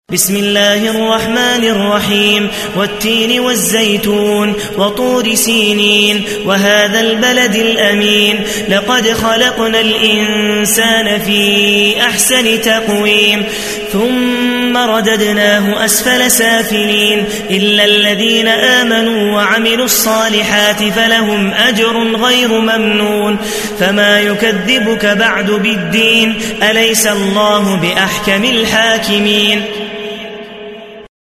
بسم الله الرحمن الرحيم والتين والزيتون وطور سينين وهذا البلد الأمين لقد خلقنا الإنسان في أحسن تقويم ثم رددناه أسفل سافلين إلا الذين آمنوا وعملوا الصالحات فلهم أجر غير ممنون فما يكذبك بعد بالدين أليس الله بأحكم الحاكمين